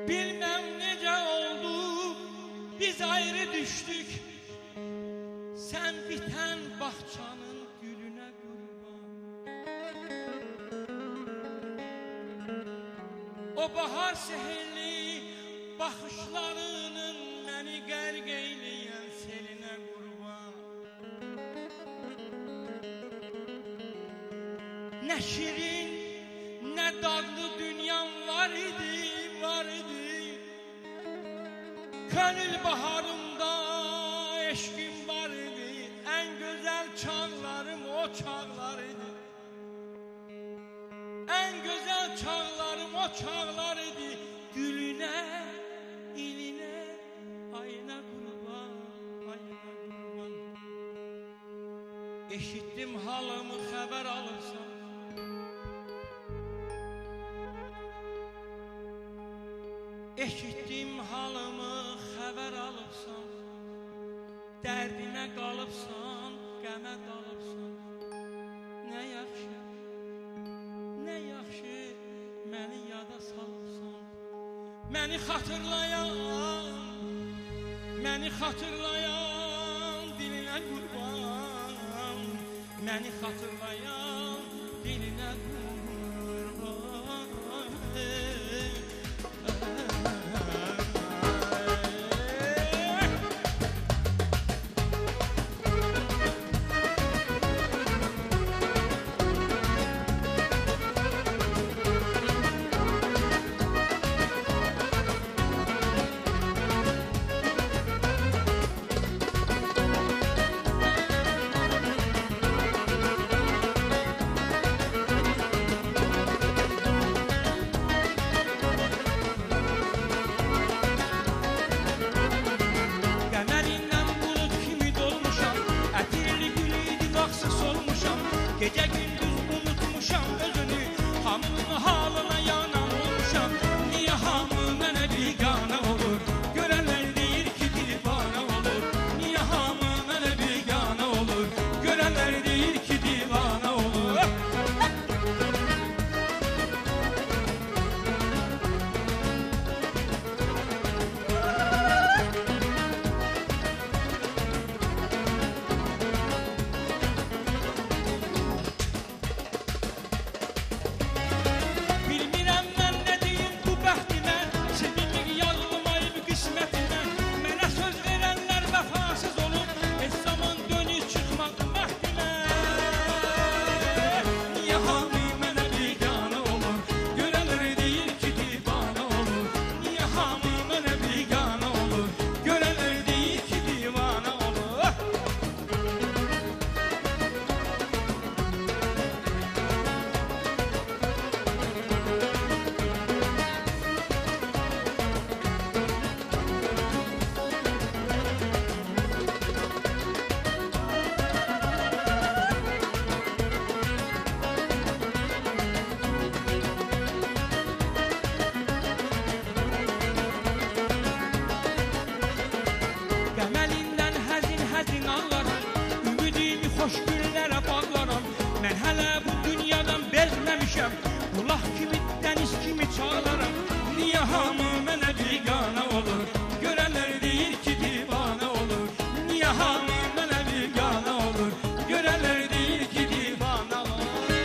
Bilmem nece oldu, biz ayrı düştük. Sen biten bahçanın gülüne kurban. O bahar seherli bakışlarının beni gərq eyleyen seline kurban. Ne şirin, ne dadlı dünyam var idi, var idi. Gönül baharımda eşkim var idi. En güzel çağlarım o çağlar idi. En güzel çağlarım o çağlar idi. Gülüne, iline, ayına kurban, ayına kurban. Eşittim halımı haber alırsan. Eşittim halımı haber alıbsan. Dərdimə qalıbsan, qəmə dalıbsan. Nə yaxşı, nə yaxşı məni yada salıbsan. Məni xatırlayan dilinə qurban. Məni xatırlayan dilinə qurban. Gece gündüz unutmuşam özünü, hamının halına yanan olmuşam. Niye hamı mənə bigana olur, görenler deyir ki divana olur. Niye hamı mənə bigana olur, görenler deyir ki divana olur. Hoş günlərə bağlaram. Mən hələ bu dünyadan bezməmişəm. Bulaq kimi, dəniz kimi çağlaram. Niyə hamı mənə bigana olur, görənlər deyir ki divana olur. Niyə hamı mənə bigana olur, görənlər deyir ki divana olur.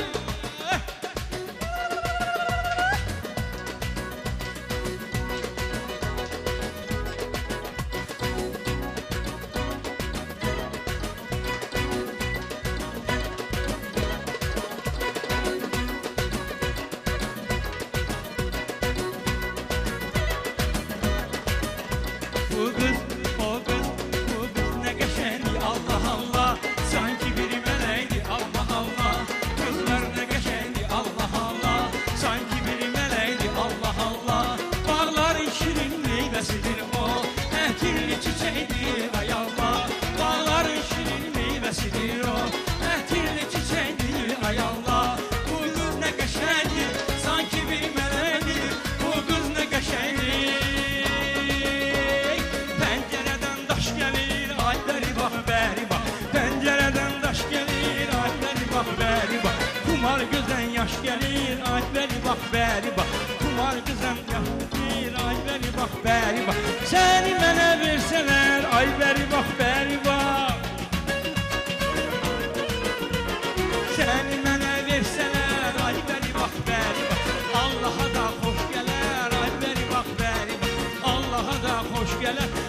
Bu kız, o kız, bu kız ne geçendi Allah Allah. Sanki bir meleğdi Allah Allah. Kızlar ne geçendi Allah Allah. Sanki bir meleğdi Allah Allah. Bağların şirin meyvesidir o, ətirli çiçeğidir ay Allah. Bağların şirin meyvesidir o, ətirli çiçeğidir ay Allah. Bu kız ne geçendi, sanki bir meleğdi. Bu kız ne geçendi. Kumar gözden yaş gelir, ay beri bak, beri bak. Kumar gözden yaş gelir, ay beri bəri bax. Səni mənə versələr, ay bəri bax, bəri bax. Səni mənə versələr, ay bəri bax, bəri bax. Allaha da xoş gələr, ay bəri bax, bəri bax. Allaha da xoş gələr.